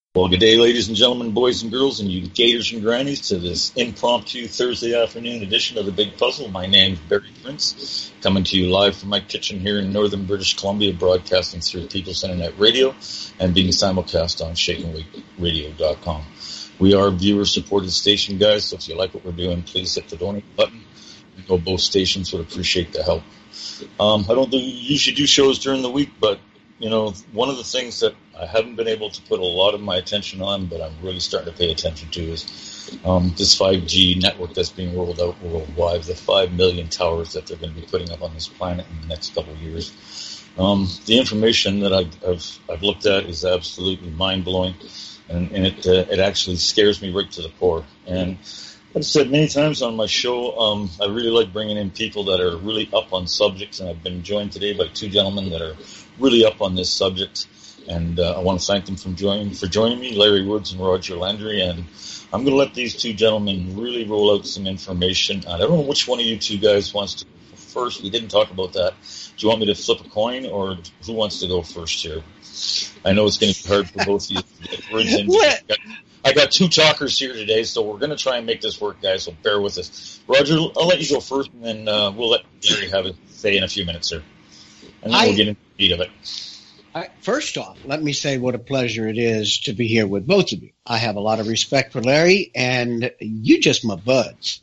Well, good day, ladies and gentlemen, boys and girls, and you gators and grannies, to this impromptu Thursday afternoon edition of The Big Puzzle. My name's Barry Prince, coming to you live from my kitchen here in northern British Columbia, broadcasting through People's Internet Radio and being simulcast on shakenweightradio.com. We are a viewer-supported station, guys, so if you like what we're doing, please hit the donate button. We know both stations would appreciate the help. I don't usually do shows during the week, but one of the things that I haven't been able to put a lot of my attention on, but I'm really starting to pay attention to, is this 5G network that's being rolled out worldwide, the 5 million towers that they're going to be putting up on this planet in the next couple of years. The information that I've looked at is absolutely mind-blowing, and it actually scares me right to the core. And I've said many times on my show, I really like bringing in people that are really up on subjects, and I've been joined today by two gentlemen that are really up on this subject, and I want to thank them for joining me, Larry Woods and Roger Landry. And I'm going to let these two gentlemen really roll out some information. I don't know which one of you two guys wants to go first. We didn't talk about that. Do you want me to flip a coin, or who wants to go first here? I know it's going to be hard for both of you to get words in. I got two talkers here today, so we're going to try and make this work, guys, so bear with us. Roger, I'll let you go first, and then we'll let Larry have his say in a few minutes here. And then we'll get into the beat of it. First off, let me say what a pleasure it is to be here with both of you. I have a lot of respect for Larry, and you just my buds.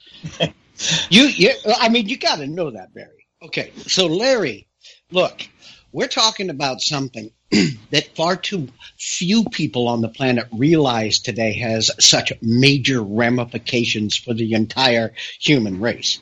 You got to know that, Barry. Okay, so Larry, look, we're talking about something that far too few people on the planet realize today has such major ramifications for the entire human race.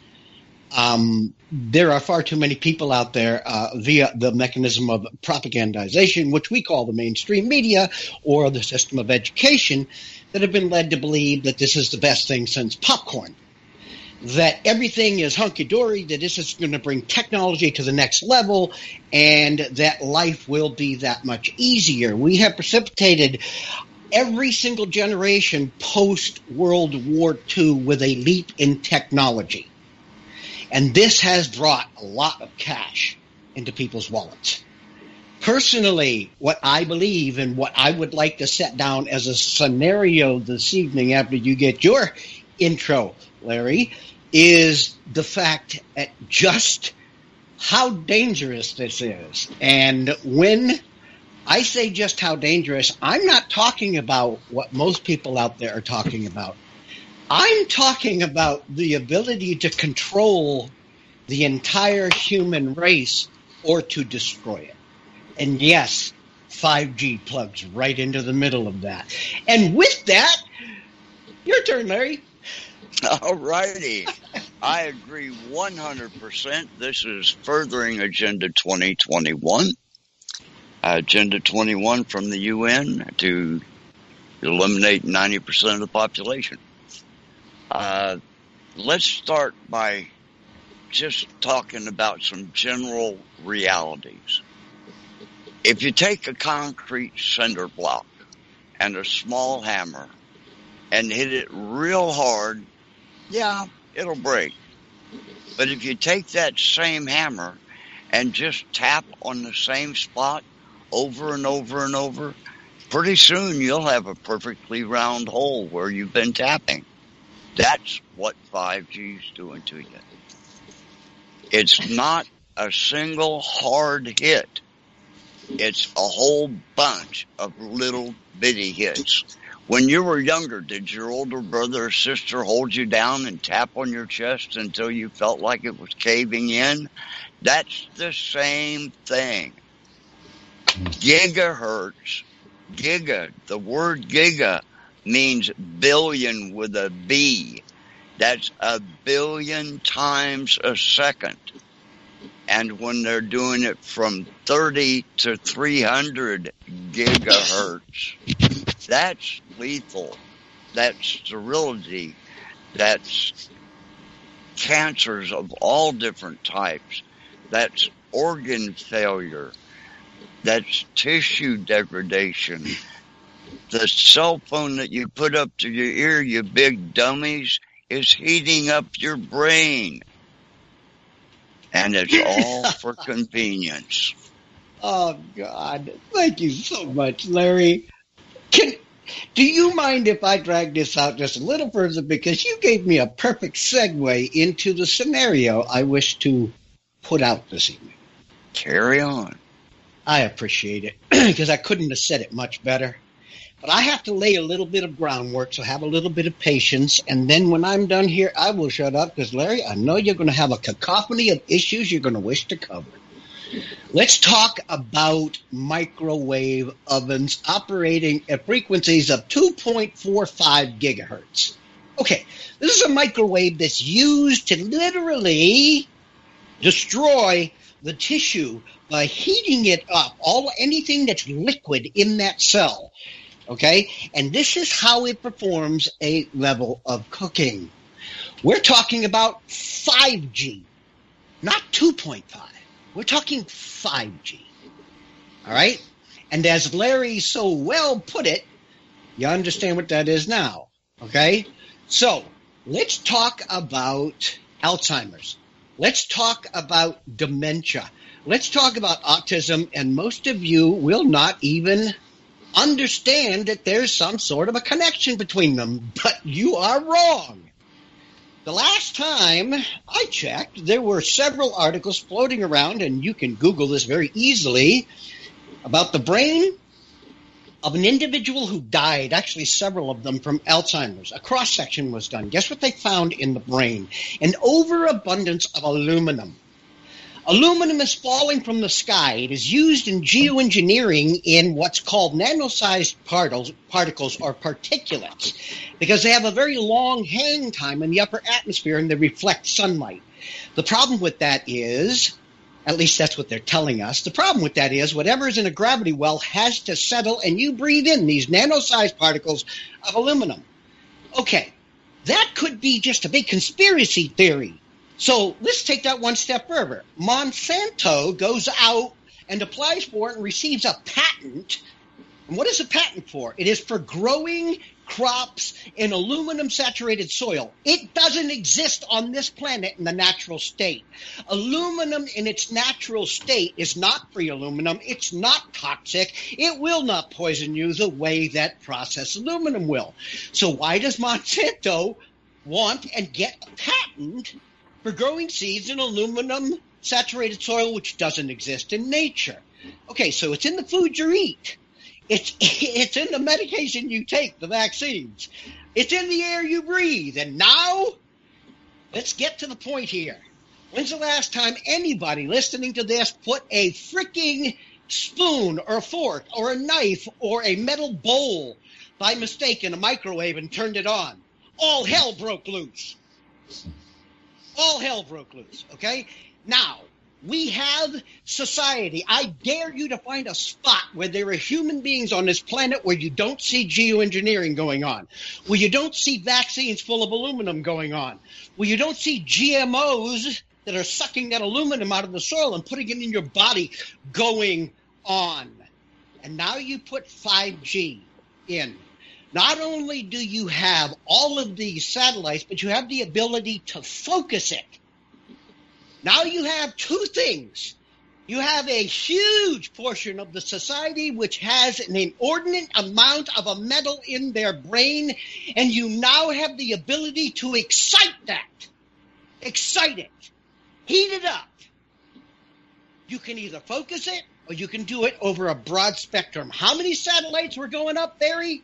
There are far too many people out there via the mechanism of propagandization, which we call the mainstream media or the system of education, that have been led to believe that this is the best thing since popcorn, that everything is hunky-dory, that this is going to bring technology to the next level, and that life will be that much easier. We have precipitated every single generation post-World War II with a leap in technology. And this has brought a lot of cash into people's wallets. Personally, what I believe and what I would like to set down as a scenario this evening after you get your intro, Larry, is the fact at just how dangerous this is. And when I say just how dangerous, I'm not talking about what most people out there are talking about. I'm talking about the ability to control the entire human race or to destroy it. And yes, 5G plugs right into the middle of that. And with that, your turn, Larry. All righty. I agree 100%. This is furthering Agenda 2021. Agenda 21 from the UN to eliminate 90% of the population. Let's start by just talking about some general realities. If you take a concrete cinder block and a small hammer and hit it real hard, yeah, it'll break. But if you take that same hammer and just tap on the same spot over and over and over, pretty soon you'll have a perfectly round hole where you've been tapping. That's what 5G is doing to you. It's not a single hard hit. It's a whole bunch of little bitty hits. When you were younger, did your older brother or sister hold you down and tap on your chest until you felt like it was caving in? That's the same thing. Gigahertz, the word giga means billion with a B. That's a billion times a second. And when they're doing it from 30 to 300 gigahertz, that's lethal. That's sterility. That's cancers of all different types. That's organ failure. That's tissue degradation. The cell phone that you put up to your ear, you big dummies, is heating up your brain. And it's all for convenience. Oh, God. Thank you so much, Larry. Do you mind if I drag this out just a little further? Because you gave me a perfect segue into the scenario I wish to put out this evening. Carry on. I appreciate it, because I couldn't have said it much better. But I have to lay a little bit of groundwork, so have a little bit of patience. And then when I'm done here, I will shut up, because, Larry, I know you're going to have a cacophony of issues you're going to wish to cover. Let's talk about microwave ovens operating at frequencies of 2.45 gigahertz. Okay, this is a microwave that's used to literally destroy the tissue by heating it up, anything that's liquid in that cell. Okay, and this is how it performs a level of cooking. We're talking about 5G, not 2.5. We're talking 5G. All right? And as Larry so well put it, you understand what that is now. Okay? So let's talk about Alzheimer's. Let's talk about dementia. Let's talk about autism. And most of you will not even understand that there's some sort of a connection between them. But you are wrong. The last time I checked, there were several articles floating around, and you can Google this very easily, about the brain of an individual who died, actually several of them, from Alzheimer's. A cross-section was done. Guess what they found in the brain? An overabundance of aluminum. Aluminum is falling from the sky. It is used in geoengineering in what's called nano-sized particles or particulates, because they have a very long hang time in the upper atmosphere and they reflect sunlight. The problem with that is, at least that's what they're telling us, the problem with that is whatever is in a gravity well has to settle, and you breathe in these nano-sized particles of aluminum. Okay, that could be just a big conspiracy theory. So let's take that one step further. Monsanto goes out and applies for it and receives a patent. And what is a patent for? It is for growing crops in aluminum-saturated soil. It doesn't exist on this planet in the natural state. Aluminum in its natural state is not free aluminum. It's not toxic. It will not poison you the way that processed aluminum will. So why does Monsanto want and get a patent for growing seeds in aluminum-saturated soil, which doesn't exist in nature? Okay, so it's in the food you eat. It's in the medication you take, the vaccines. It's in the air you breathe. And now, let's get to the point here. When's the last time anybody listening to this put a freaking spoon or a fork or a knife or a metal bowl by mistake in a microwave and turned it on? All hell broke loose. All hell broke loose, okay? Now, we have society. I dare you to find a spot where there are human beings on this planet where you don't see geoengineering going on, where you don't see vaccines full of aluminum going on, where you don't see GMOs that are sucking that aluminum out of the soil and putting it in your body going on. And now you put 5G in. Not only do you have all of these satellites, but you have the ability to focus it. Now you have two things. You have a huge portion of the society which has an inordinate amount of a metal in their brain, and you now have the ability to excite that. Excite it. Heat it up. You can either focus it or you can do it over a broad spectrum. How many satellites were going up, Barry?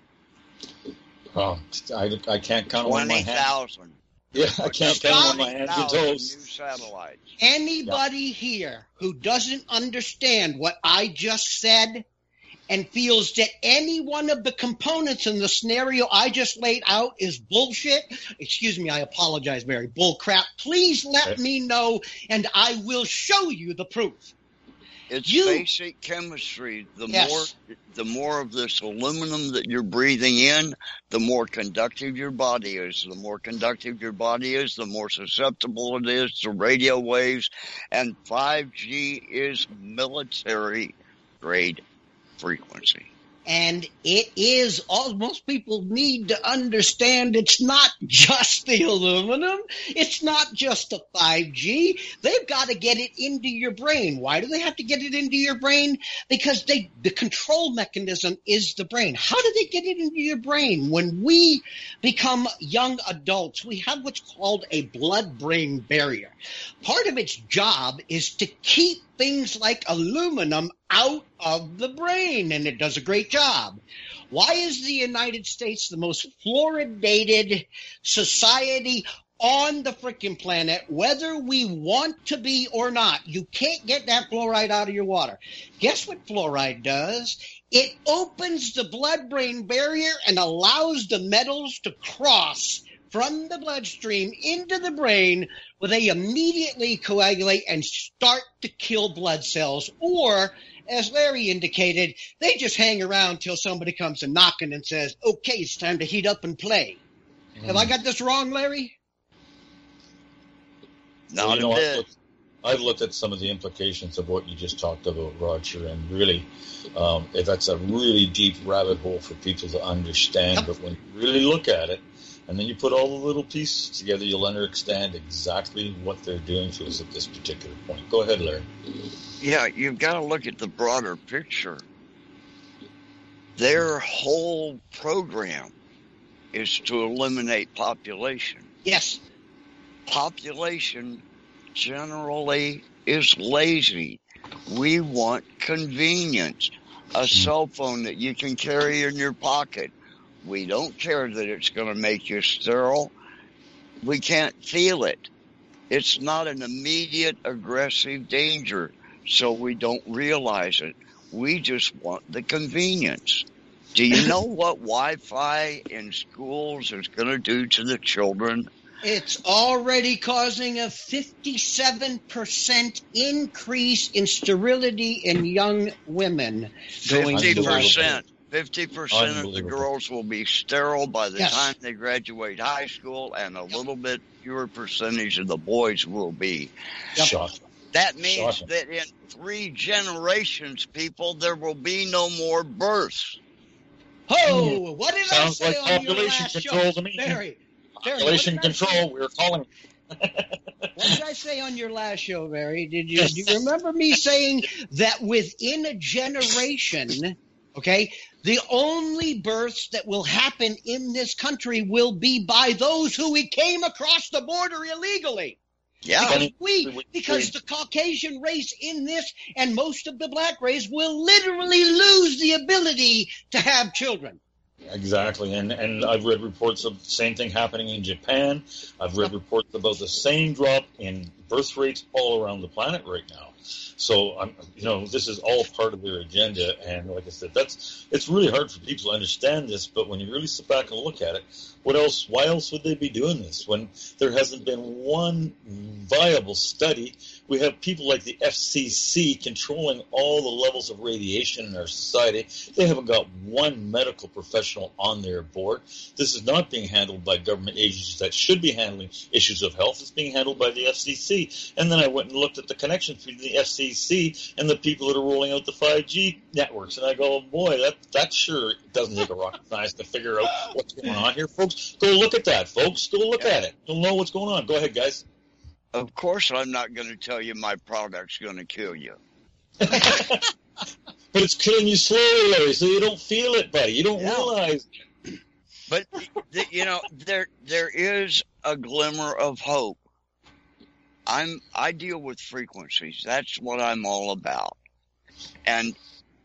Oh, I can't count on my hands. 20,000. Yeah, I can't count on my hands and toes. New satellites. Anybody here who doesn't understand what I just said and feels that any one of the components in the scenario I just laid out is bullshit, excuse me, I apologize, Barry, bull crap, please let me know and I will show you the proof. It's basic chemistry. The more of this aluminum that you're breathing in, the more conductive your body is. The more conductive your body is, the more susceptible it is to radio waves. And 5G is military grade frequency. And it is all most people need to understand it's not just the aluminum. It's not just the 5G. They've got to get it into your brain. Why do they have to get it into your brain? Because the control mechanism is the brain. How do they get it into your brain? When we become young adults, we have what's called a blood-brain barrier. Part of its job is to keep things like aluminum out of the brain, and it does a great job. Why is the United States the most fluoridated society on the frickin' planet, whether we want to be or not? You can't get that fluoride out of your water. Guess what fluoride does? It opens the blood-brain barrier and allows the metals to cross from the bloodstream into the brain, where they immediately coagulate and start to kill blood cells. Or, as Larry indicated, they just hang around till somebody comes and knocking and says, okay, it's time to heat up and play. Have I got this wrong, Larry? Not a bit. I've looked at some of the implications of what you just talked about, Roger, and really, that's a really deep rabbit hole for people to understand. Yep. But when you really look at it, and then you put all the little pieces together, you'll understand exactly what they're doing to us at this particular point. Go ahead, Larry. Yeah, you've got to look at the broader picture. Their whole program is to eliminate population. Yes. Population generally is lazy. We want convenience. A cell phone that you can carry in your pocket. We don't care that it's going to make you sterile. We can't feel it. It's not an immediate aggressive danger, so we don't realize it. We just want the convenience. Do you know what Wi-Fi in schools is going to do to the children? It's already causing a 57% increase in sterility in young women. 50%. 50% of the girls will be sterile by the time they graduate high school, and a little bit fewer percentage of the boys will be. Shocking. That means that in 3 generations, people, there will be no more births. Oh, what did I say like on your last show? Barry, population control, we were calling. What did I say on your last show, Barry? Do you remember me saying that within a generation, okay, the only births that will happen in this country will be by those who we came across the border illegally? Yeah. Because the Caucasian race in this and most of the black race will literally lose the ability to have children. Exactly, and I've read reports of the same thing happening in Japan. I've read reports about the same drop in birth rates all around the planet right now. So, this is all part of their agenda, and like I said, it's really hard for people to understand this, but when you really sit back and look at it, why else would they be doing this when there hasn't been one viable study? We have people like the FCC controlling all the levels of radiation in our society. They haven't got one medical professional on their board. This is not being handled by government agencies that should be handling issues of health. It's being handled by the FCC. And then I went and looked at the connection between the FCC and the people that are rolling out the 5G networks. And I go, oh boy, that sure doesn't take a rocket science to figure out what's going on here, folks. Go look at that, folks. Go look at it. You'll know what's going on. Go ahead, guys. Of course I'm not going to tell you my product's going to kill you. But it's killing you slowly, Larry, so you don't feel it, buddy. You don't realize. But, there is a glimmer of hope. I deal with frequencies. That's what I'm all about. And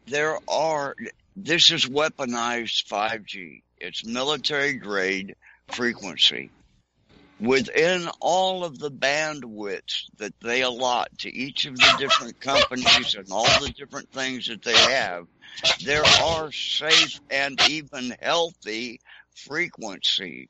this is weaponized 5G. It's military grade frequency. Within all of the bandwidths that they allot to each of the different companies and all the different things that they have, there are safe and even healthy frequencies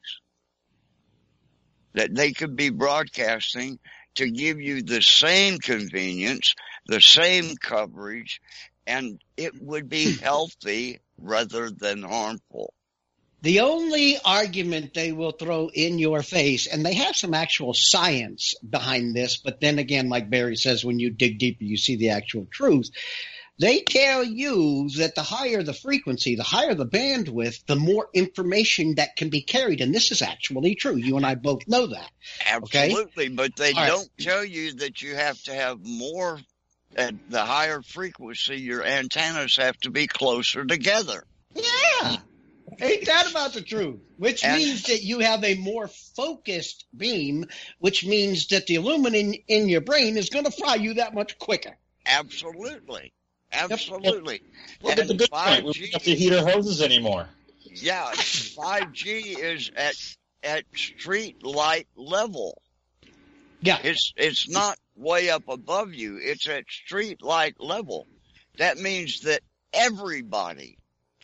that they could be broadcasting to give you the same convenience, the same coverage, and it would be healthy rather than harmful. The only argument they will throw in your face, and they have some actual science behind this, but then again, like Barry says, when you dig deeper, you see the actual truth. They tell you that the higher the frequency, the higher the bandwidth, the more information that can be carried. And this is actually true. You and I both know that. Absolutely, okay? But they All don't right. tell you that you have to have more. At the higher frequency, your antennas have to be closer together. Yeah. Ain't that about the truth? Which means that you have a more focused beam, which means that the aluminum in your brain is going to fry you that much quicker. Absolutely. Well, but the good point, we don't have to heat our houses anymore. Yeah, 5G is at street light level. Yeah. It's not way up above you. It's at street light level. That means that everybody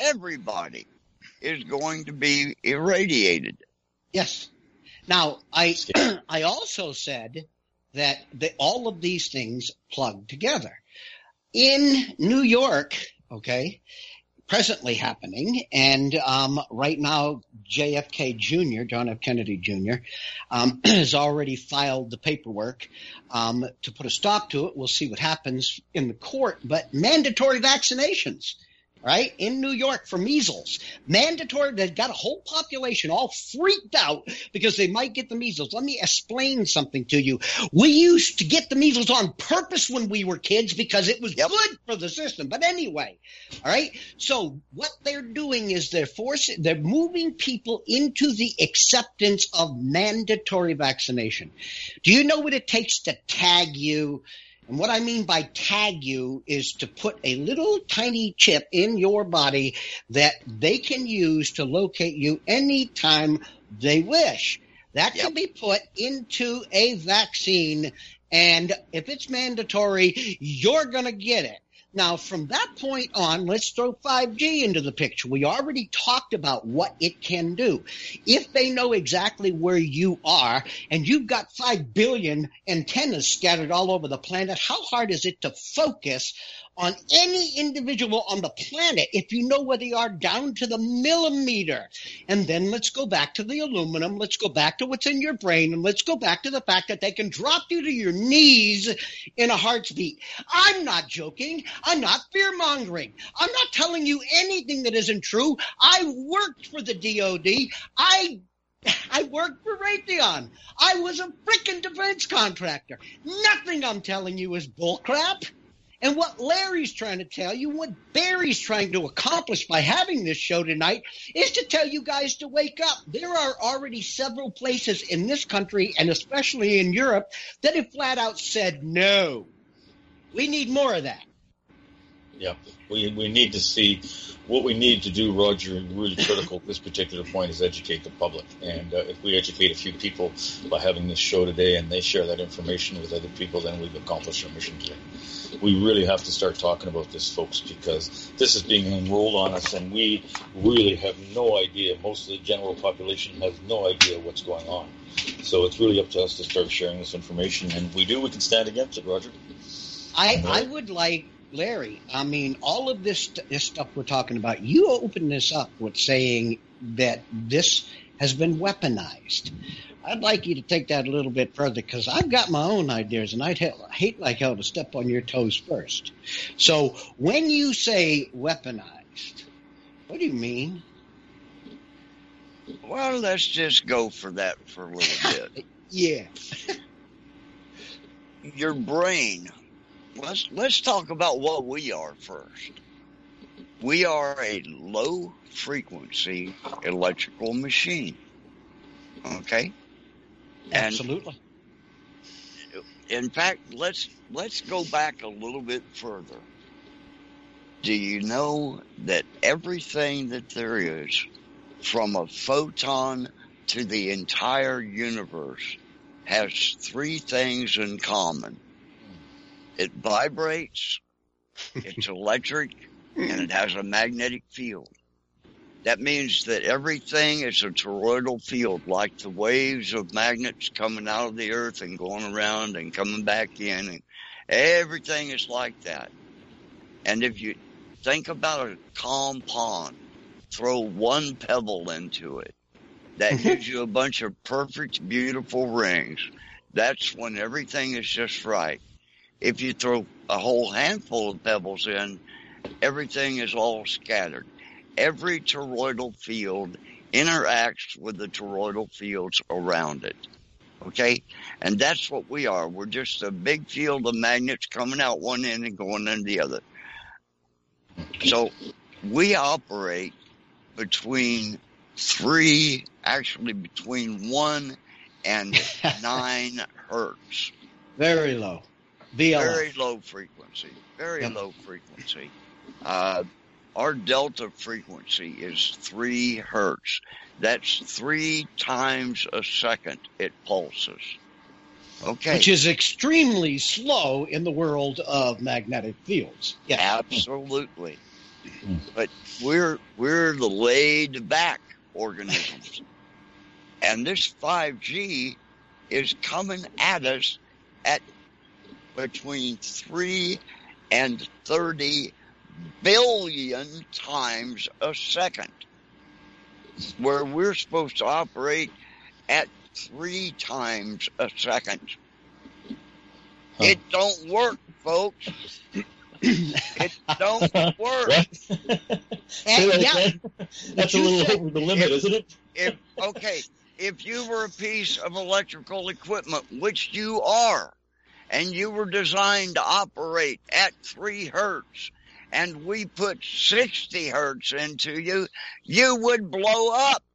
is going to be irradiated. Yes. Now, I also said that all of these things plug together. In New York, okay, presently happening, and right now JFK Jr., John F. Kennedy Jr., has already filed the paperwork to put a stop to it. We'll see what happens in the court, but mandatory vaccinations. Right? In New York for measles. Mandatory. They've got a whole population all freaked out because they might get the measles. Let me explain something to you. We used to get the measles on purpose when we were kids because it was good for the system. But anyway, all right? So what they're doing is they're moving people into the acceptance of mandatory vaccination. Do you know what it takes to tag you? And what I mean by tag you is to put a little tiny chip in your body that they can use to locate you anytime they wish. That can be put into a vaccine, and if it's mandatory, you're going to get it. Now, from that point on, let's throw 5G into the picture. We already talked about what it can do. If they know exactly where you are and you've got 5 billion antennas scattered all over the planet, how hard is it to focus on any individual on the planet if you know where they are down to the millimeter? And then let's go back to the aluminum. Let's go back to what's in your brain. And let's go back to the fact that they can drop you to your knees in a heartbeat. I'm not joking. I'm not fear-mongering. I'm not telling you anything that isn't true. I worked for the DOD. I worked for Raytheon. I was a freaking defense contractor. Nothing I'm telling you is bullcrap. And what Larry's trying to tell you, what Barry's trying to accomplish by having this show tonight, is to tell you guys to wake up. There are already several places in this country, and especially in Europe, that have flat out said no. We need more of that. Yeah, we need to see what we need to do, Roger, really critical at this particular point is educate the public. And if we educate a few people by having this show today and they share that information with other people, then we've accomplished our mission today. We really have to start talking about this, folks, because this is being enrolled on us, and we really have no idea. Most of the general population has no idea what's going on. So it's really up to us to start sharing this information, and we can stand against it, Roger. I would like, Larry, I mean, all of this stuff we're talking about, you open this up with saying that this has been weaponized. I'd like you to take that a little bit further because I've got my own ideas, and I'd hate like hell to step on your toes first. So when you say weaponized, what do you mean? Well, let's just go for that for a little bit. Yeah. Your brain. Let's talk about what we are first. We are a low-frequency electrical machine. Okay? Absolutely. And in fact, let's go back a little bit further. Do you know that everything that there is, from a photon to the entire universe, has three things in common? It vibrates, it's electric, and it has a magnetic field. That means that everything is a toroidal field, like the waves of magnets coming out of the earth and going around and coming back in. And everything is like that. And if you think about a calm pond, throw one pebble into it, that gives you a bunch of perfect, beautiful rings. That's when everything is just right. if you throw a whole handful of pebbles in, everything is all scattered. Every toroidal field interacts with the toroidal fields around it. Okay? And that's what we are. We're just a big field of magnets coming out one end and going in the other. So we operate between 1 and 9 hertz. Very low. VLF. Very low frequency. Very low frequency. Our delta frequency is 3 hertz. That's 3 times a second it pulses. Okay. Which is extremely slow in the world of magnetic fields. Yes. Absolutely. But we're the laid back organisms. And this 5G is coming at us at between 3 and 30 billion times a second, where we're supposed to operate at 3 times a second. It don't work, folks. It don't work. That's a little over the limit, isn't it? If you were a piece of electrical equipment, which you are, and you were designed to operate at 3 hertz, and we put 60 hertz into you, you would blow up.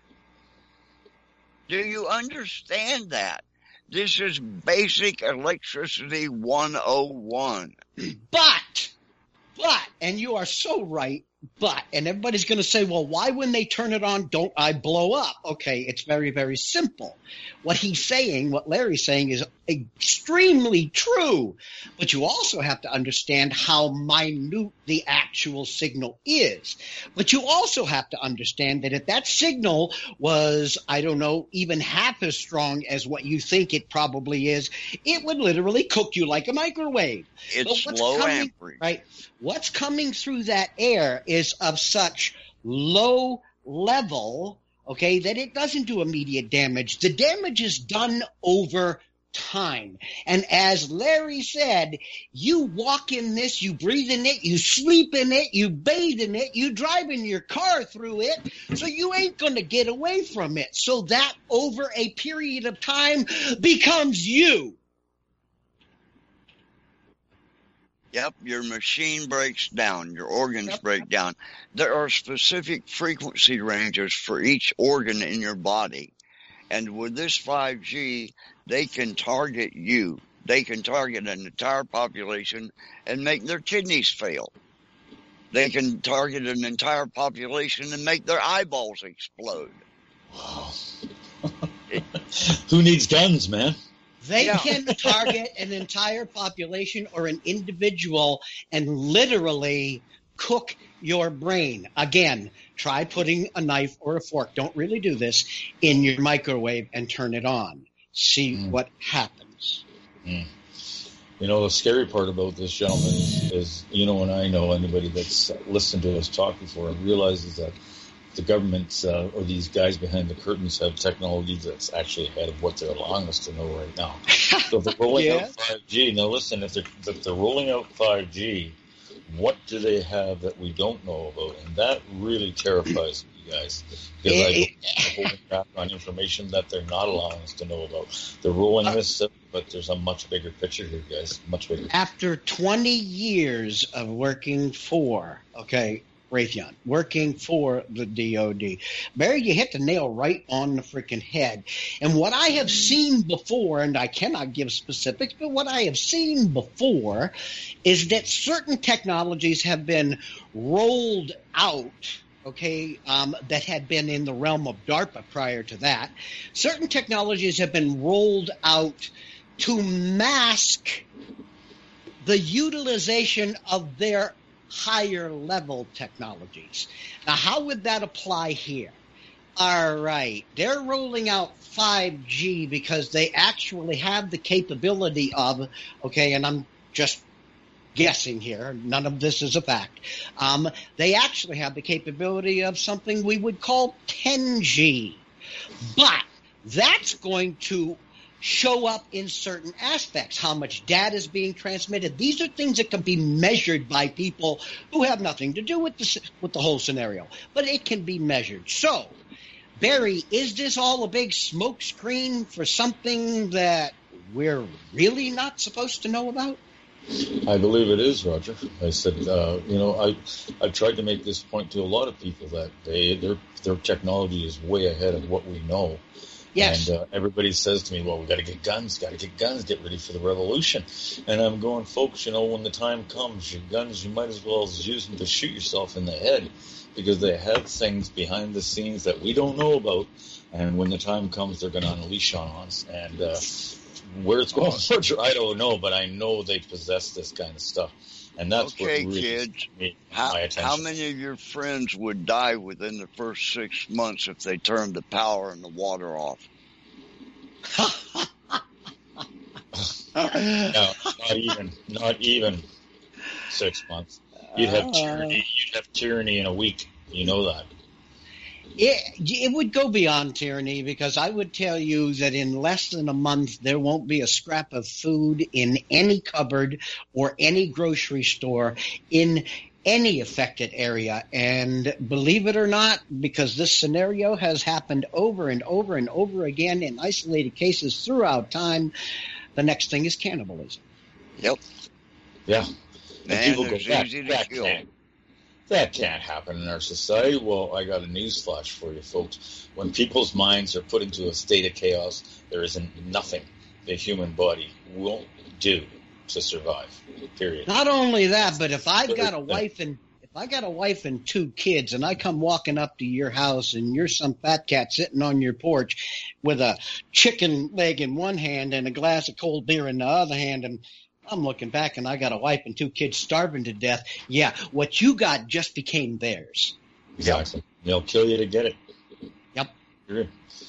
Do you understand that? This is basic electricity 101. But, and you are so right, and everybody's going to say, well, why when they turn it on don't I blow up? Okay, it's very, very simple. What Larry's saying is extremely true, but you also have to understand how minute the actual signal is. But you also have to understand that if that signal was, I don't know, even half as strong as what you think it probably is, it would literally cook you like a microwave. It's low amperage. Right? What's coming through that air is of such low level, okay, that it doesn't do immediate damage. The damage is done over time. And as Larry said, you walk in this, you breathe in it, you sleep in it, you bathe in it, you drive in your car through it, so you ain't going to get away from it. So that over a period of time becomes you. Yep, your machine breaks down, your organs break down. There are specific frequency ranges for each organ in your body. And with this 5G, they can target you. They can target an entire population and make their kidneys fail. They can target an entire population and make their eyeballs explode. Wow. Who needs guns, man? They can target an entire population or an individual and literally cook your brain. Again, try putting a knife or a fork, don't really do this, in your microwave and turn it on. See what happens. You know, the scary part about this, gentlemen, is and I know anybody that's listened to us talk before realizes that the government or these guys behind the curtains have technology that's actually ahead of what they're allowing us to know right now. So if they're rolling out 5G, now listen, if they're rolling out 5G, what do they have that we don't know about? And that really terrifies me, guys, because I don't they're holding back on information that they're not allowing us to know about. They're rolling this up, but there's a much bigger picture here, guys, much bigger. After 20 years of working for, Raytheon, working for the DOD. Barry, you hit the nail right on the freaking head. And what I have seen before, and I cannot give specifics, but what I have seen before is that certain technologies have been rolled out, that had been in the realm of DARPA prior to that. Certain technologies have been rolled out to mask the utilization of their higher level technologies. Now, how would that apply here? All right, they're rolling out 5G because they actually have the capability of, and I'm just guessing here, none of this is a fact, they actually have the capability of something we would call 10G. But that's going to show up in certain aspects, how much data is being transmitted. These are things that can be measured by people who have nothing to do with the whole scenario, but it can be measured. So, Barry, is this all a big smoke screen for something that we're really not supposed to know about? I believe it is, Roger. I said, I've tried to make this point to a lot of people that their technology is way ahead of what we know. Yes. And everybody says to me, well, we got to get guns, get ready for the revolution. And I'm going, folks, when the time comes, your guns, you might as well use them to shoot yourself in the head, because they have things behind the scenes that we don't know about. And when the time comes, they're going to unleash on us. And where it's going, Roger, I don't know, but I know they possess this kind of stuff. And that's what really kids, my attention. How many of your friends would die within the first 6 months if they turned the power and the water off? No, not even 6 months. You'd have tyranny in a week. You know that. It would go beyond tyranny, because I would tell you that in less than a month there won't be a scrap of food in any cupboard or any grocery store in any affected area. And believe it or not, because this scenario has happened over and over and over again in isolated cases throughout time, the next thing is cannibalism. Yep. Yeah. And people go, easy to kill. That can't happen in our society. Well, I got a newsflash for you, folks. When people's minds are put into a state of chaos, there isn't nothing the human body won't do to survive. Period. Not only that, but if I've got a wife and 2 kids, and I come walking up to your house and you're some fat cat sitting on your porch with a chicken leg in one hand and a glass of cold beer in the other hand, and I'm looking back and I got a wife and 2 kids starving to death. Yeah, what you got just became theirs. Exactly. They'll kill you to get it. Yep. Sure.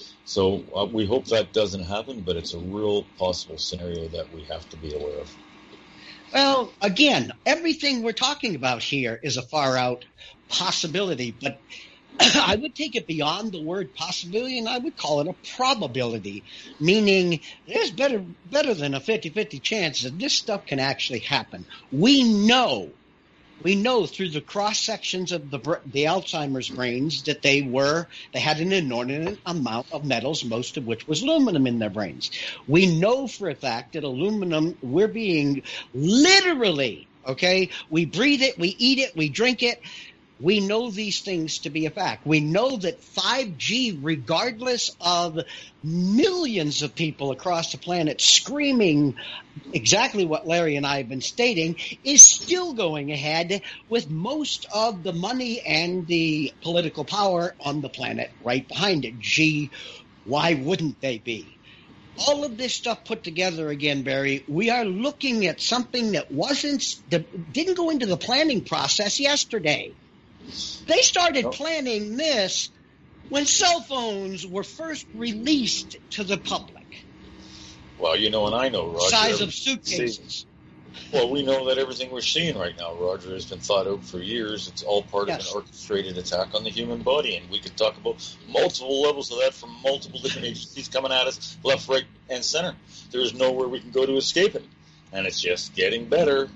So we hope that doesn't happen, but it's a real possible scenario that we have to be aware of. Well, again, everything we're talking about here is a far out possibility, but I would take it beyond the word possibility, and I would call it a probability, meaning there's better than a 50-50 chance that this stuff can actually happen. We know through the cross sections of the Alzheimer's brains that they had an inordinate amount of metals, most of which was aluminum in their brains. We know for a fact that aluminum, we're being literally, okay, we breathe it, we eat it, we drink it. We know these things to be a fact. We know that 5G, regardless of millions of people across the planet screaming exactly what Larry and I have been stating, is still going ahead with most of the money and the political power on the planet right behind it. Gee, why wouldn't they be? All of this stuff put together again, Barry, we are looking at something that didn't go into the planning process yesterday. They started planning this when cell phones were first released to the public. Well, and I know, Roger. Size of suitcases. Well, we know that everything we're seeing right now, Roger, has been thought out for years. It's all part of an orchestrated attack on the human body, and we could talk about multiple levels of that from multiple different agencies coming at us, left, right, and center. There's nowhere we can go to escape it, and it's just getting better.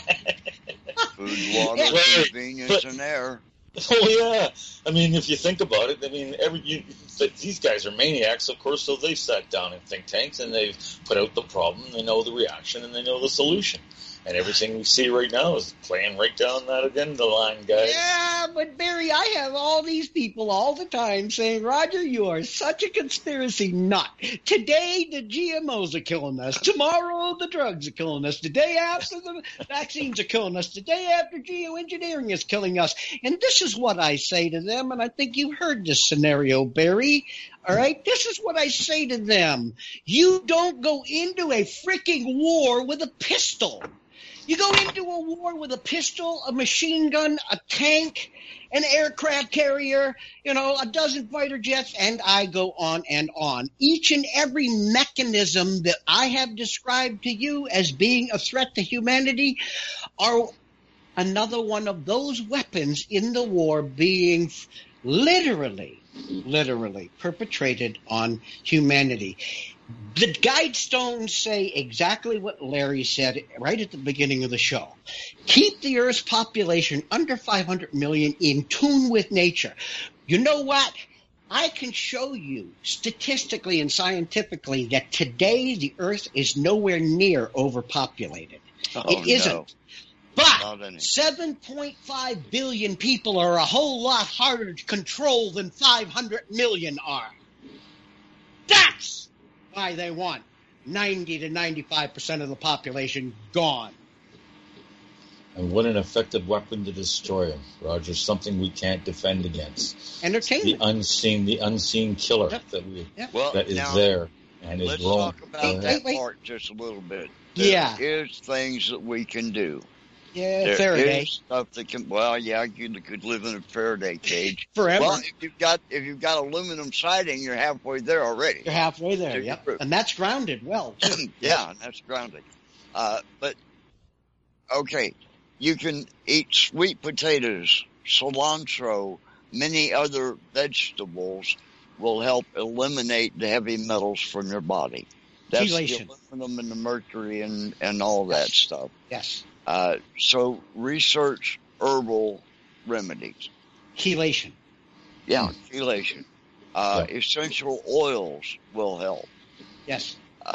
Food, water, convenience, and air. Oh, yeah. I mean, if you think about it, these guys are maniacs, of course, so they've sat down in think tanks and they've put out the problem, they know the reaction, and they know the solution. And everything we see right now is playing right down that agenda line, guys. Yeah, but Barry, I have all these people all the time saying, Roger, you are such a conspiracy nut. Today, the GMOs are killing us. Tomorrow, the drugs are killing us. The day after, the vaccines are killing us. The day after, geoengineering is killing us. And this is what I say to them, and I think you've heard this scenario, Barry. All right? This is what I say to them. You don't go into a freaking war with a pistol. You go into a war with a pistol, a machine gun, a tank, an aircraft carrier, a dozen fighter jets, and I go on and on. Each and every mechanism that I have described to you as being a threat to humanity are another one of those weapons in the war being literally perpetrated on humanity. The Guidestones say exactly what Larry said right at the beginning of the show. Keep the Earth's population under 500 million in tune with nature. You know what? I can show you statistically and scientifically that today the Earth is nowhere near overpopulated. It isn't. No. But Not any. 7.5 billion people are a whole lot harder to control than 500 million are. That's why they want 90 to 95% of the population gone. And what an effective weapon to destroy them, Roger. Something we can't defend against. Entertainment. The unseen killer Yep. Well, that is now, there and is let's growing. talk about that Wait. part just a little bit. Yeah. There is things that we can do. Yeah, There Faraday. is stuff that can. Well, yeah, you could live in a Faraday cage Forever. Well, if you've got aluminum siding, you're halfway there already. You're halfway there, So yep. you're- And that's grounded well. Yeah, and that's grounding. But okay, you can eat sweet potatoes, cilantro, many other vegetables will help eliminate the heavy metals from your body. That's Chelation. the aluminum and the mercury and all that stuff. Yes. So research herbal remedies. Chelation. Yeah, chelation. Essential oils will help. Yes.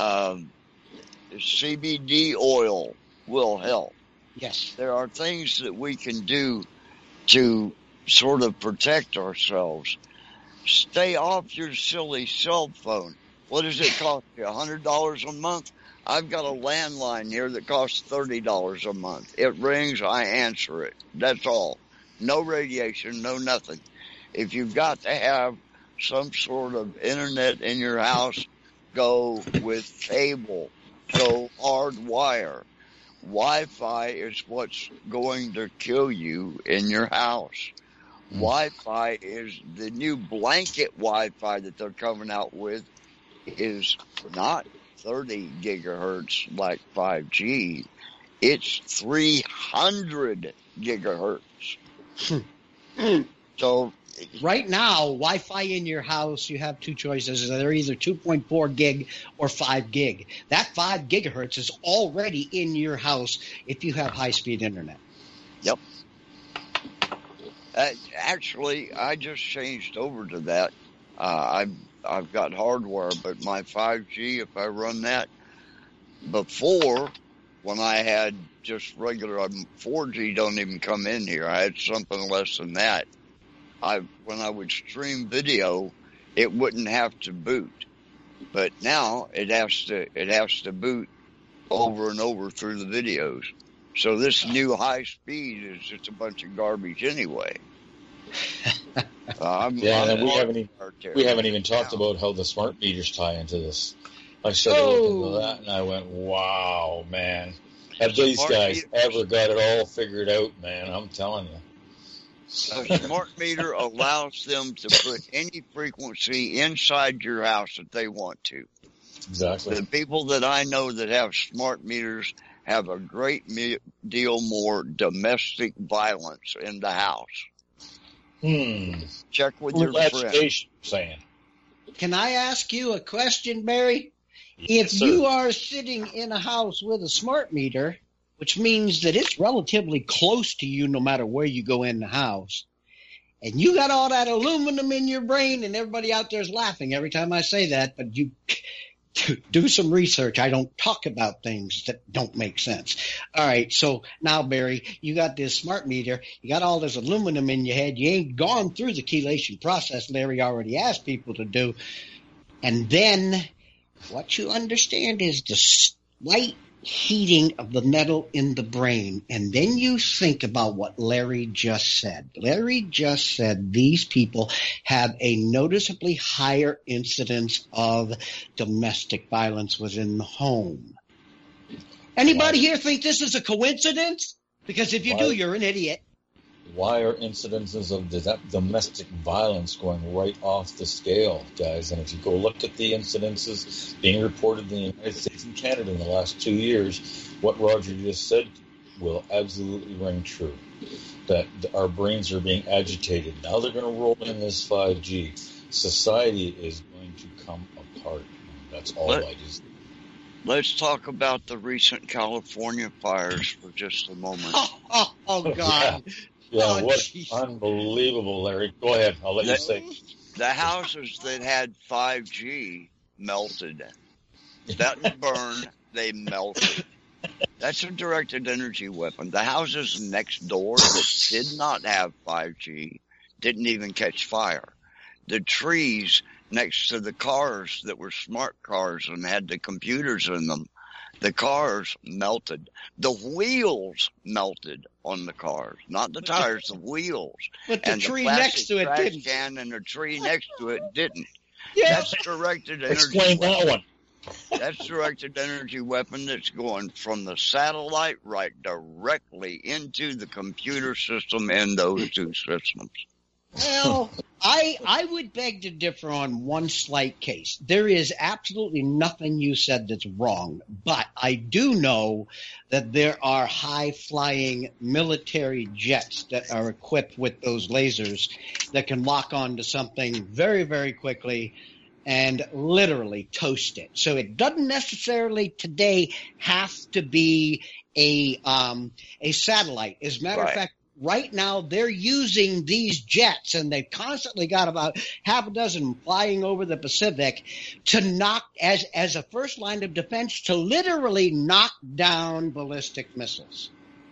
CBD oil will help. Yes. There are things that we can do to sort of protect ourselves. Stay off your silly cell phone. What does it cost you? $100 a month? I've got a landline here that costs $30 a month. It rings, I answer it. That's all. No radiation, no nothing. If you've got to have some sort of internet in your house, go with cable. Go hardwire. Wi-Fi is what's going to kill you in your house. Wi-Fi is the new blanket Wi-Fi that they're coming out with is not 30 gigahertz like 5G. It's 300 gigahertz. So Right now, Wi-Fi in your house, you have two choices. They're either 2.4 gig or 5 gig. That 5 gigahertz is already in your house if you have high-speed internet. Yep. Actually, I just changed over to that. I've got hardware, but my 5G, if I run that, before, when I had just regular 4G, don't even come in here. I had something less than that. When I would stream video, it wouldn't have to boot, but now it has to boot over and over through the videos. So this new high speed is just a bunch of garbage anyway. We haven't even talked about how the smart meters tie into this. I started looking at that and I went, wow, man. Have these guys ever got it all figured out, man? I'm telling you. A smart meter allows them to put any frequency inside your house that they want to. Exactly. The people that I know that have smart meters have a great deal more domestic violence in the house. Check with your friend. Saying. Can I ask you a question, Barry? If you are sitting in a house with a smart meter, which means that it's relatively close to you no matter where you go in the house, and you got all that aluminum in your brain, and everybody out there is laughing every time I say that, but you do some research. I don't talk about things that don't make sense. All right, so now, Barry, you got this smart meter. You got all this aluminum in your head. You ain't gone through the chelation process Larry already asked people to do. And then what you understand is the slight heating of the metal in the brain. And then you think about what Larry just said. Larry just said these people have a noticeably higher incidence of domestic violence within the home. Anybody here think this is a coincidence? Because if you do, you're an idiot. Why are incidences of domestic violence going right off the scale, guys? And if you go look at the incidences being reported in the United States and Canada in the last 2 years, what Roger just said will absolutely ring true. That our brains are being agitated. Now they're going to roll in this 5G. Society is going to come apart. That's all I just. Let's talk about the recent California fires for just a moment. Oh God. Yeah, what unbelievable, Larry. Go ahead. I'll let you say. The houses that had 5G melted. That didn't burn, they melted. That's a directed energy weapon. The houses next door that did not have 5G didn't even catch fire. The trees next to the cars that were smart cars and had the computers in them, the cars melted. The wheels melted on the cars, not the tires, the wheels. But the and tree the next to it trash didn't. can and the tree next to it didn't. Yeah. That's directed energy. Explain that one. That's directed energy weapon that's going from the satellite right directly into the computer system in those two systems. Well, I would beg to differ on one slight case. There is absolutely nothing you said that's wrong, but I do know that there are high-flying military jets that are equipped with those lasers that can lock onto something very, very quickly and literally toast it. So it doesn't necessarily today have to be a satellite. As a matter of fact, right now, they're using these jets, and they've constantly got about half a dozen flying over the Pacific to knock, as a first line of defense, to literally knock down ballistic missiles.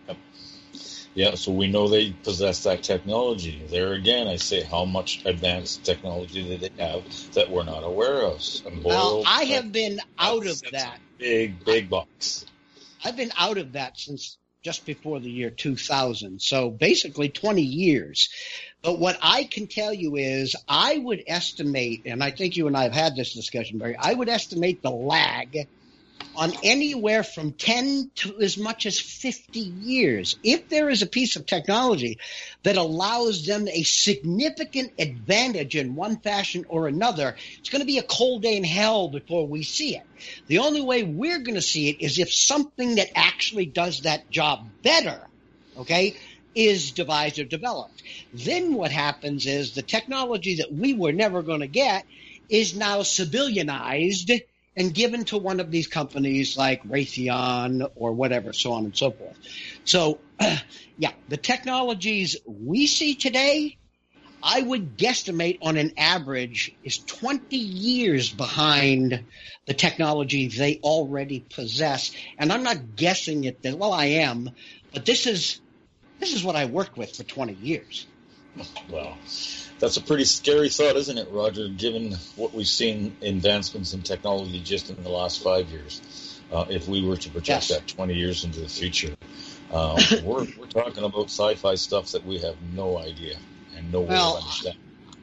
Yeah, so we know they possess that technology. There again, I say, how much advanced technology do they have that we're not aware of? Well, I have been out of that. Big box. I've been out of that since just before the year 2000, so basically 20 years. But what I can tell you is I would estimate, and I think you and I have had this discussion, Barry, I would estimate the lag on anywhere from 10 to as much as 50 years. If there is a piece of technology that allows them a significant advantage in one fashion or another, it's going to be a cold day in hell before we see it. The only way we're going to see it is if something that actually does that job better, okay, is devised or developed. Then what happens is the technology that we were never going to get is now civilianized and given to one of these companies like Raytheon or whatever, so on and so forth. So, the technologies we see today, I would guesstimate on an average is 20 years behind the technology they already possess. And I'm not guessing it, well, I am, but this is what I worked with for 20 years. Well, that's a pretty scary thought, isn't it, Roger, given what we've seen advancements in technology just in the last 5 years? If we were to project that 20 years into the future, we're talking about sci-fi stuff that we have no idea and no way to understand.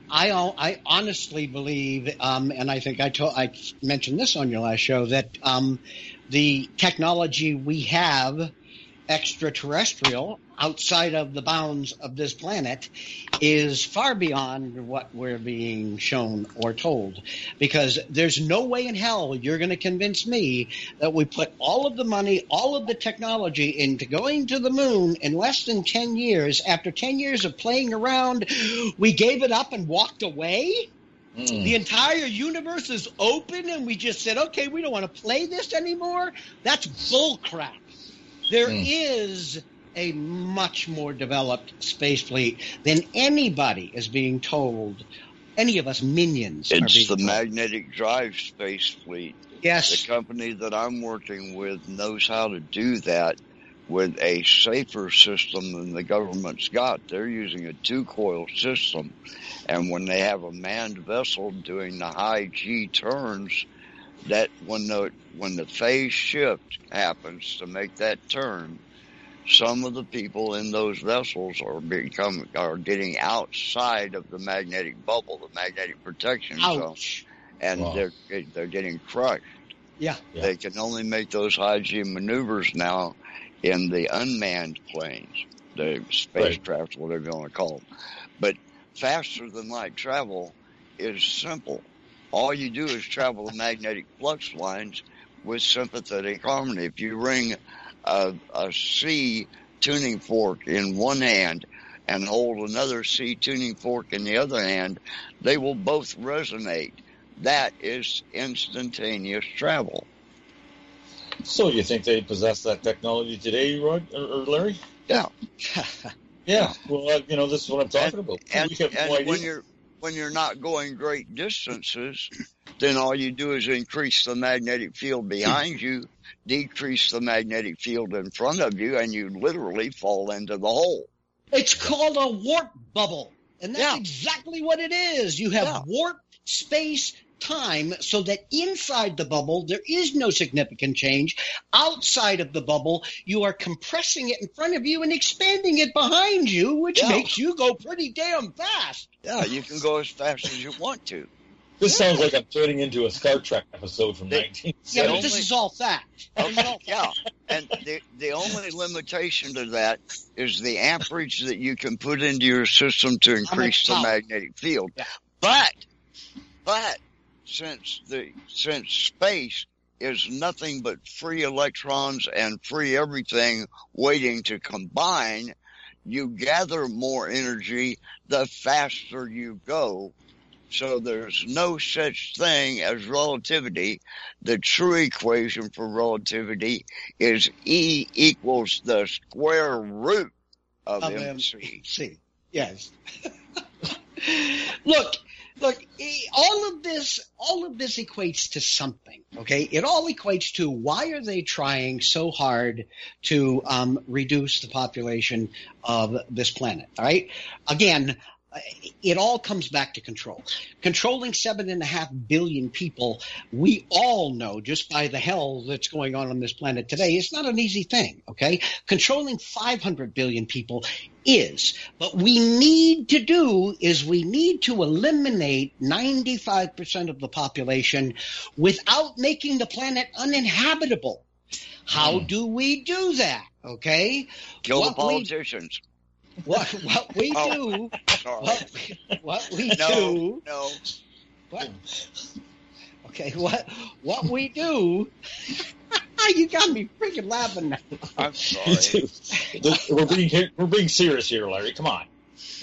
I honestly believe, and I think I mentioned this on your last show, that the technology we have extraterrestrial outside of the bounds of this planet is far beyond what we're being shown or told, because there's no way in hell you're going to convince me that we put all of the money, all of the technology into going to the moon in less than 10 years. After 10 years of playing around, we gave it up and walked away. The entire universe is open and we just said, okay, we don't want to play this anymore. That's bullcrap. There is a much more developed space fleet than anybody is being told. Any of us minions. It's the magnetic drive space fleet. Yes. The company that I'm working with knows how to do that with a safer system than the government's got. They're using a 2-coil system. And when they have a manned vessel doing the high G turns, that when the phase shift happens to make that turn, some of the people in those vessels are getting outside of the magnetic bubble, the magnetic protection zone, and they're getting crushed. Yeah. They can only make those high G maneuvers now in the unmanned planes, the spacecraft, whatever you want to call them. But faster than light travel is simple. All you do is travel the magnetic flux lines with sympathetic harmony. If you ring a C tuning fork in one hand and hold another C tuning fork in the other hand, they will both resonate. That is instantaneous travel. So you think they possess that technology today, Rod or Larry? Yeah. Yeah. Well, this is what I'm talking about. And, We have no and idea. when you're not going great distances, then all you do is increase the magnetic field behind you, decrease the magnetic field in front of you, and you literally fall into the hole. It's called a warp bubble. And that's exactly what it is. You have warp, space, time, so that inside the bubble, there is no significant change. Outside of the bubble, you are compressing it in front of you and expanding it behind you, which makes you go pretty damn fast. Yeah, you can go as fast as you want to. This sounds like I'm turning into a Star Trek episode from 1970. Yeah, but this is all fact. Yeah, and the only limitation to that is the amperage that you can put into your system to increase the magnetic field. Yeah. But since space is nothing but free electrons and free everything waiting to combine, you gather more energy the faster you go. So there's no such thing as relativity. The true equation for relativity is E equals the square root of MC. Yes. Look, all of this equates to something, okay? It all equates to, why are they trying so hard to reduce the population of this planet, all right? Again, it all comes back to control. Controlling 7.5 billion people, we all know just by the hell that's going on this planet today, is not an easy thing, okay? Controlling 500 billion people is. But we need to eliminate 95% of the population without making the planet uninhabitable. How do we do that, okay? Kill the politicians. What we do? What we do? No. What? Okay. What we do? You got me freaking laughing now. I'm sorry. We're being serious here, Larry. Come on.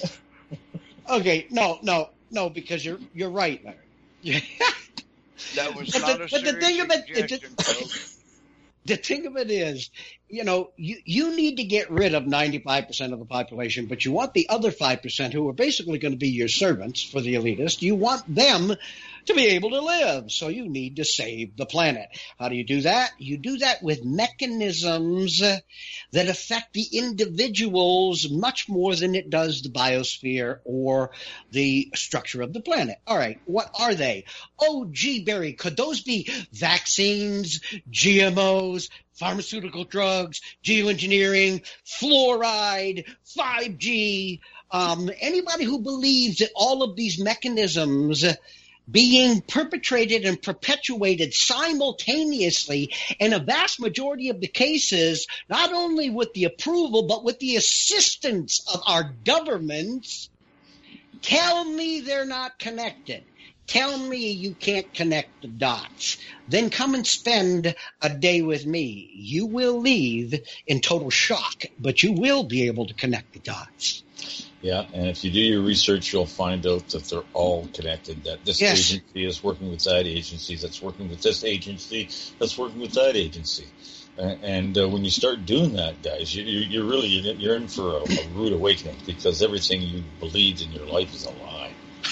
Okay. No, because you're right, Larry. That was not a serious suggestion, folks. The thing of it is, you need to get rid of 95% of the population, but you want the other 5% who are basically going to be your servants for the elitist. You want them to be able to live. So you need to save the planet. How do you do that? You do that with mechanisms that affect the individuals much more than it does the biosphere or the structure of the planet. All right. What are they? Oh, gee, Barry, could those be vaccines, GMOs, pharmaceutical drugs, geoengineering, fluoride, 5G? Anybody who believes that all of these mechanisms being perpetrated and perpetuated simultaneously in a vast majority of the cases, not only with the approval, but with the assistance of our governments, tell me they're not connected. Tell me you can't connect the dots. Then come and spend a day with me. You will leave in total shock, but you will be able to connect the dots. Yeah, and if you do your research, you'll find out that they're all connected, that this agency is working with that agency, that's working with this agency, that's working with that agency. And when you start doing that, guys, you're in for a rude awakening, because everything you believed in your life is a lie.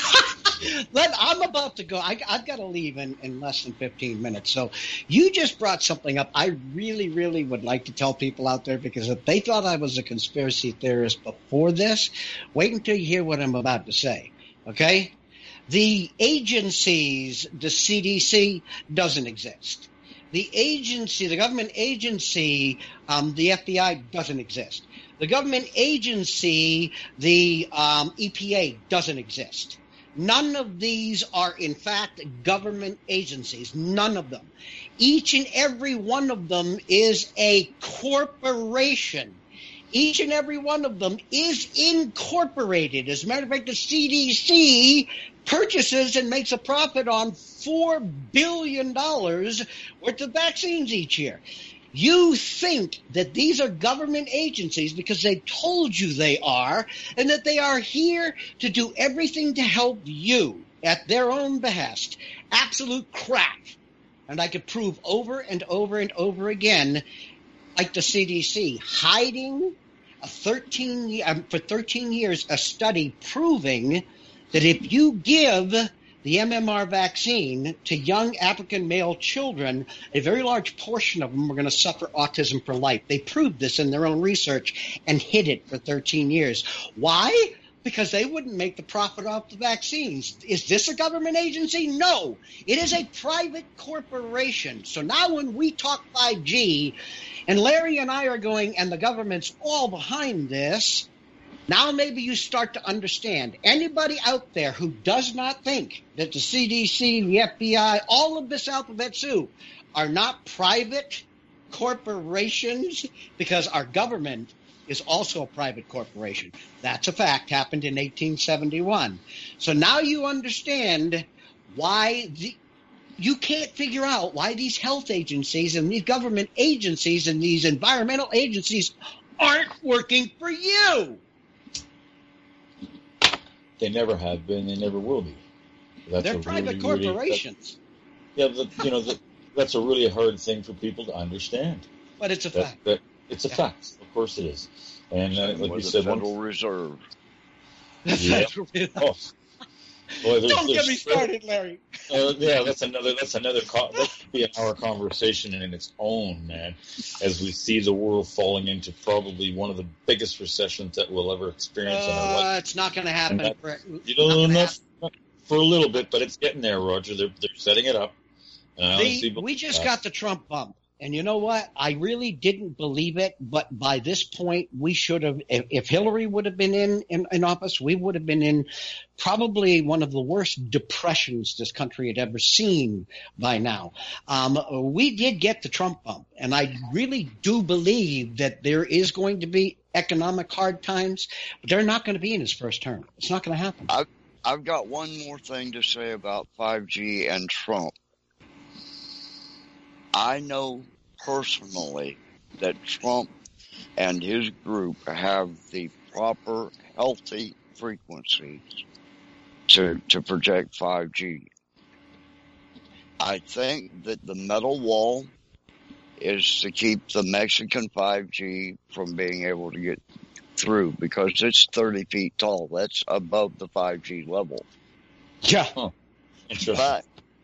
I'm about to go. I've got to leave in less than 15 minutes. So you just brought something up I really, really would like to tell people out there, because if they thought I was a conspiracy theorist before this, wait until you hear what I'm about to say. Okay? The agencies, the CDC, doesn't exist. The agency, the government agency, the FBI doesn't exist. The government agency, the EPA, doesn't exist. None of these are, in fact, government agencies. None of them. Each and every one of them is a corporation. Each and every one of them is incorporated. As a matter of fact, the CDC purchases and makes a profit on $4 billion worth of vaccines each year. You think that these are government agencies because they told you they are, and that they are here to do everything to help you. at their own behest, absolute crap. And I could prove over and over and over again, like the CDC, hiding for 13 years a study proving that if you give the MMR vaccine to young African male children, a very large portion of them are going to suffer autism for life. They proved this in their own research and hid it for 13 years. Why? Because they wouldn't make the profit off the vaccines. Is this a government agency? No. It is a private corporation. So now when we talk 5G, and Larry and I are going, and the government's all behind this, now maybe you start to understand. Anybody out there who does not think that the CDC, the FBI, all of this alphabet soup are not private corporations, because our government is also a private corporation. That's a fact. Happened in 1871. So now you understand why you can't figure out why these health agencies and these government agencies and these environmental agencies aren't working for you. They never have been. They never will be. They're private corporations. That's a really hard thing for people to understand. But it's a fact. It's a fact. Of course it is. And like you said, Federal Reserve. Yeah. Boy, Don't get me started, Larry. That's another. That could be an hour conversation in its own, man. As we see the world falling into probably one of the biggest recessions that we'll ever experience in our life. It's not going to happen. Not for a little bit, but it's getting there, Roger. They're setting it up. We just got the Trump bump. And you know what? I really didn't believe it, but by this point, we should have, if Hillary would have been in office, we would have been in probably one of the worst depressions this country had ever seen by now. We did get the Trump bump, and I really do believe that there is going to be economic hard times, but they're not going to be in his first term. It's not going to happen. I've got one more thing to say about 5G and Trump. I know personally that Trump and his group have the proper healthy frequencies to project 5G. I think that the metal wall is to keep the Mexican 5G from being able to get through, because it's 30 feet tall. That's above the 5G level. Yeah. Interesting. But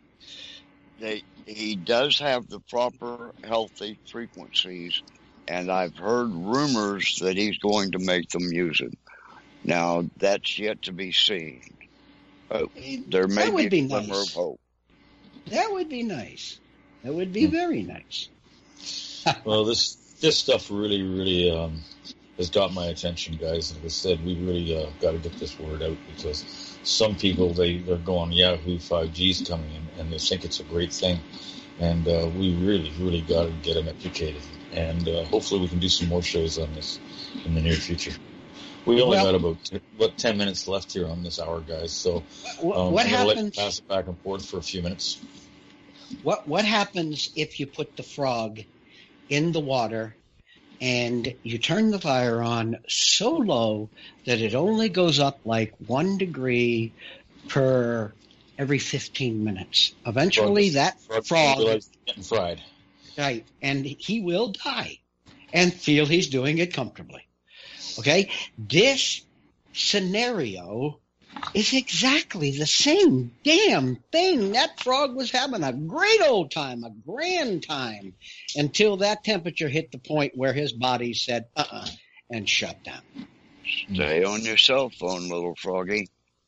he does have the proper healthy frequencies, and I've heard rumors that he's going to make them use it. Now, that's yet to be seen. There may be a glimmer of hope. That would be nice. That would be very nice. Well, this stuff really has got my attention, guys. Like I said, we really got to get this word out, because some people, they're going, Yahoo 5G's coming in, and they think it's a great thing. And we really got to get them educated. And hopefully we can do some more shows on this in the near future. We only got about 10 minutes left here on this hour, guys. So what happens? Let you pass it back and forth for a few minutes. What happens if you put the frog in the water and you turn the fire on so low that it only goes up like 1 degree per every 15 minutes? Eventually that frog is getting fried. Right, and he will die and feel he's doing it comfortably. Okay? This scenario is exactly the same damn thing. That frog was having a great old time, a grand time, until that temperature hit the point where his body said, and shut down. Stay on your cell phone, little froggy.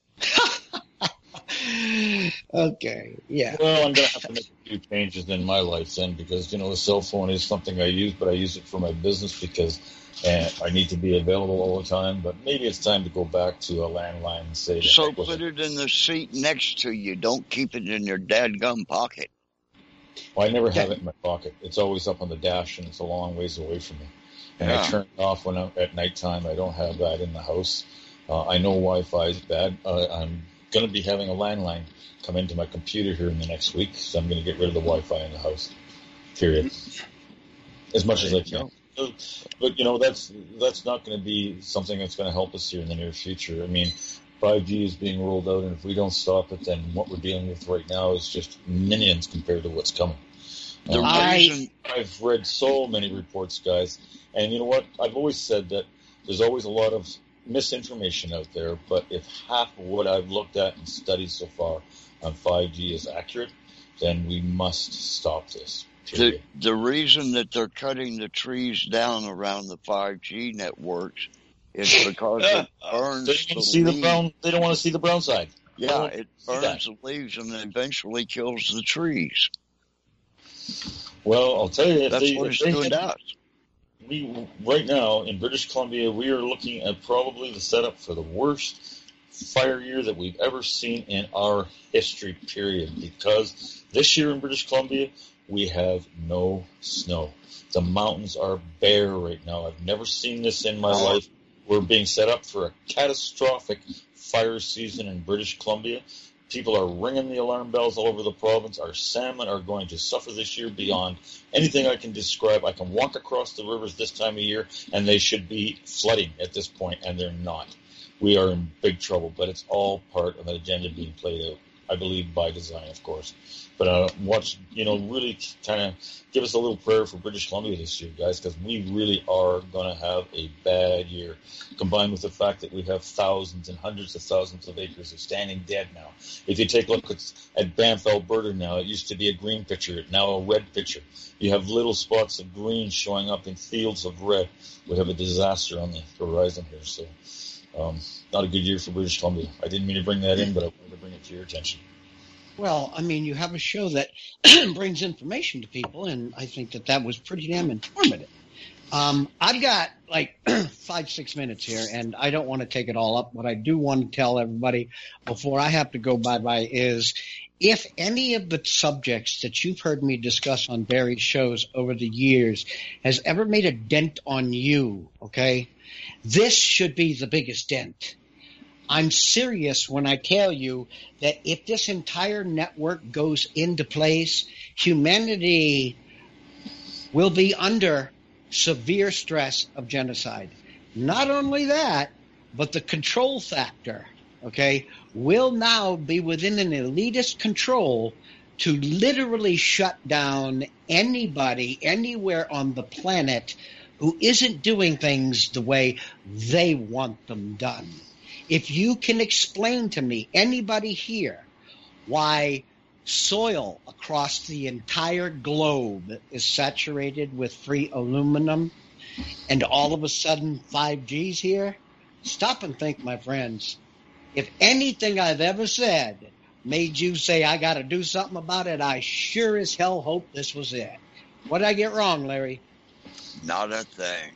Okay, yeah. Well, I'm going to have to make a few changes in my life then, because, the cell phone is something I use, but I use it for my business because I need to be available all the time. But maybe it's time to go back to a landline and say that. So put it in the seat next to you. Don't keep it in your dadgum pocket. Well, I never have it in my pocket. It's always up on the dash, and it's a long ways away from me. And I turn it off when I'm at nighttime. I don't have that in the house. I know Wi-Fi is bad. I'm going to be having a landline come into my computer here in the next week, so I'm going to get rid of the Wi-Fi in the house. Period. As much as I can. But that's not going to be something that's going to help us here in the near future. I mean, 5G is being rolled out, and if we don't stop it, then what we're dealing with right now is just minions compared to what's coming. I've read so many reports, guys, and you know what? I've always said that there's always a lot of misinformation out there, but if half of what I've looked at and studied so far on 5G is accurate, then we must stop this. The reason that they're cutting the trees down around the 5G networks is because it burns they don't want to see the brown side. Yeah, it burns the leaves and eventually kills the trees. Well, I'll tell you, that's what it's doing to us. Right now in British Columbia, we are looking at probably the setup for the worst fire year that we've ever seen in our history, period. Because this year in British Columbia, we have no snow. The mountains are bare right now. I've never seen this in my life. We're being set up for a catastrophic fire season in British Columbia. People are ringing the alarm bells all over the province. Our salmon are going to suffer this year beyond anything I can describe. I can walk across the rivers this time of year, and they should be flooding at this point, and they're not. We are in big trouble, but it's all part of an agenda being played out, I believe, by design, of course. But really kind of give us a little prayer for British Columbia this year, guys, because we really are going to have a bad year, combined with the fact that we have thousands and hundreds of thousands of acres of standing dead now. If you take a look at Banff, Alberta now, it used to be a green picture, now a red picture. You have little spots of green showing up in fields of red. We have a disaster on the horizon here, so not a good year for British Columbia. I didn't mean to bring that in, but I wanted to bring it to your attention. Well, I mean, you have a show that brings information to people, and I think that was pretty damn informative. I've got like 5-6 minutes here, and I don't want to take it all up. What I do want to tell everybody before I have to go bye-bye is if any of the subjects that you've heard me discuss on various shows over the years has ever made a dent on you, okay, this should be the biggest dent. I'm serious when I tell you that if this entire network goes into place, humanity will be under severe stress of genocide. Not only that, but the control factor, okay, will now be within an elitist control to literally shut down anybody anywhere on the planet who isn't doing things the way they want them done. If you can explain to me, anybody here, why soil across the entire globe is saturated with free aluminum and all of a sudden 5G's here, stop and think, my friends. If anything I've ever said made you say I got to do something about it, I sure as hell hope this was it. What did I get wrong, Larry? Not a thing.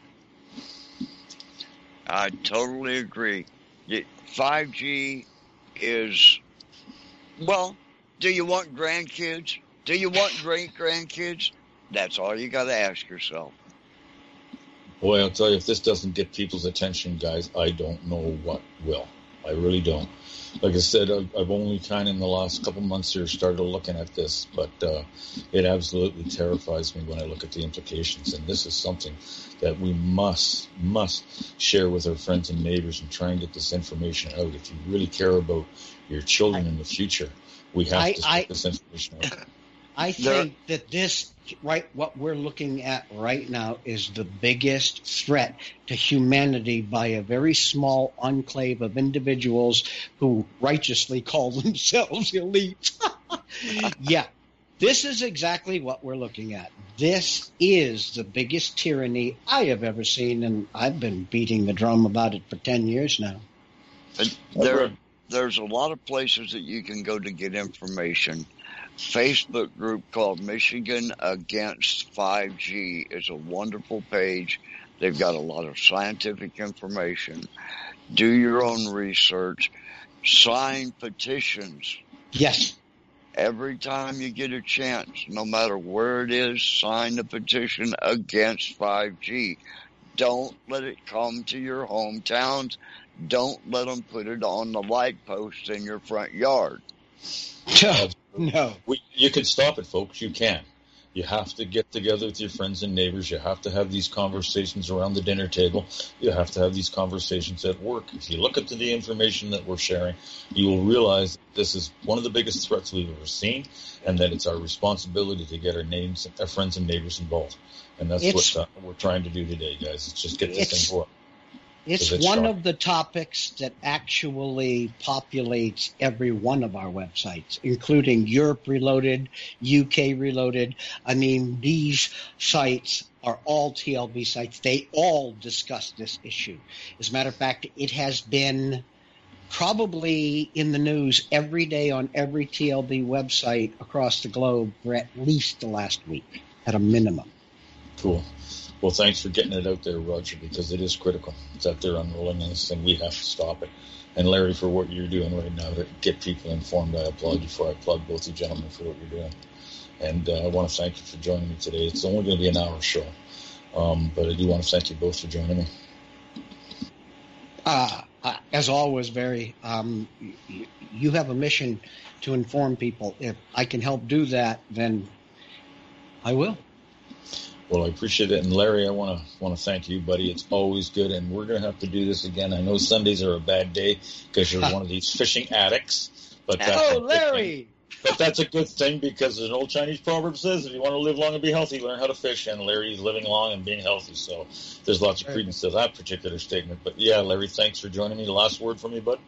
I totally agree. 5G is, well, do you want grandkids? Do you want great-grandkids? That's all you got to ask yourself. Boy, I'll tell you, if this doesn't get people's attention, guys, I don't know what will. I really don't. Like I said, I've only kind of in the last couple months here started looking at this, but it absolutely terrifies me when I look at the implications. And this is something that we must share with our friends and neighbors and try and get this information out. If you really care about your children in the future, we have to get this information out. I think that this, what we're looking at right now is the biggest threat to humanity by a very small enclave of individuals who righteously call themselves elite. Yeah, this is exactly what we're looking at. This is the biggest tyranny I have ever seen, and I've been beating the drum about it for 10 years now. There's a lot of places that you can go to get information. Facebook group called Michigan Against 5G is a wonderful page. They've got a lot of scientific information. Do your own research. Sign petitions. Yes. Every time you get a chance, no matter where it is, sign a petition against 5G. Don't let it come to your hometowns. Don't let them put it on the light post in your front yard. No. You can stop it, folks. You can. You have to get together with your friends and neighbors. You have to have these conversations around the dinner table. You have to have these conversations at work. If you look at the information that we're sharing, you will realize that this is one of the biggest threats we've ever seen, and that it's our responsibility to get our friends and neighbors involved. And that's what we're trying to do today, guys. It's just get this thing going. It's one of the topics that actually populates every one of our websites, including Europe Reloaded, UK Reloaded. I mean, these sites are all TLB sites. They all discuss this issue. As a matter of fact, it has been probably in the news every day on every TLB website across the globe for at least the last week, at a minimum. Cool. Well, thanks for getting it out there, Roger, because it is critical. It's out there unrolling this, and we have to stop it. And Larry, for what you're doing right now to get people informed, I applaud you for. I applaud both you gentlemen for what you're doing. And I want to thank you for joining me today. It's only going to be an hour show, but I do want to thank you both for joining me. As always, Barry, you have a mission to inform people. If I can help do that, then I will. Well, I appreciate it. And Larry, I want to thank you, buddy. It's always good. And we're going to have to do this again. I know Sundays are a bad day because you're one of these fishing addicts. But Larry! But that's a good thing, because an old Chinese proverb says, if you want to live long and be healthy, learn how to fish. And Larry's living long and being healthy. So there's lots of credence to that particular statement. But yeah, Larry, thanks for joining me. The last word from you, bud?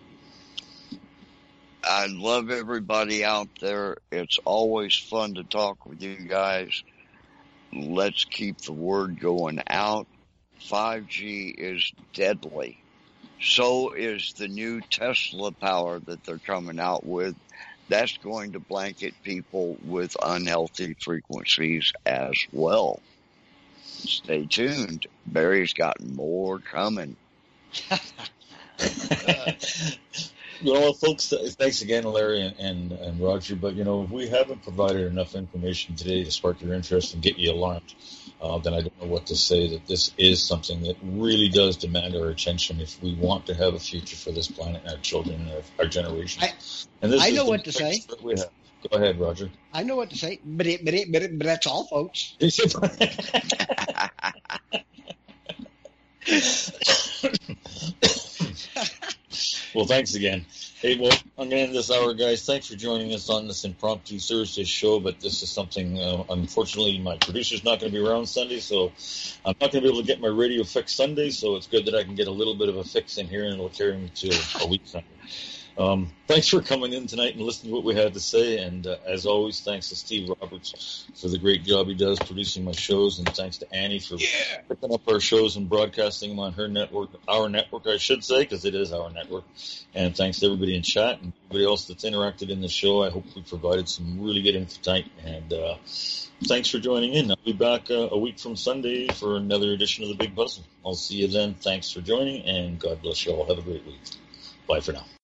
I love everybody out there. It's always fun to talk with you guys. Let's keep the word going out. 5G is deadly. So is the new Tesla power that they're coming out with. That's going to blanket people with unhealthy frequencies as well. Stay tuned. Barry's got more coming. You know what, folks, thanks again, Larry and Roger, but, if we haven't provided enough information today to spark your interest and get you alarmed, then I don't know what to say, that this is something that really does demand our attention if we want to have a future for this planet and our children and our generation. I know what to say. We have. Go ahead, Roger. I know what to say, but that's all, folks. Well, thanks again. Hey, well, I'm going to end this hour, guys. Thanks for joining us on this impromptu Thursday show, but this is something, unfortunately, my producer's not going to be around Sunday, so I'm not going to be able to get my radio fix Sunday, so it's good that I can get a little bit of a fix in here, and it'll carry me to a week Sunday. Thanks for coming in tonight and listening to what we had to say. And as always, thanks to Steve Roberts for the great job he does producing my shows. And thanks to Annie for picking up our shows and broadcasting them on her network, our network, I should say, because it is our network. And thanks to everybody in chat and everybody else that's interacted in the show. I hope we provided some really good info tonight. And thanks for joining in. I'll be back a week from Sunday for another edition of The Big Puzzle. I'll see you then. Thanks for joining, and God bless you all. Have a great week. Bye for now.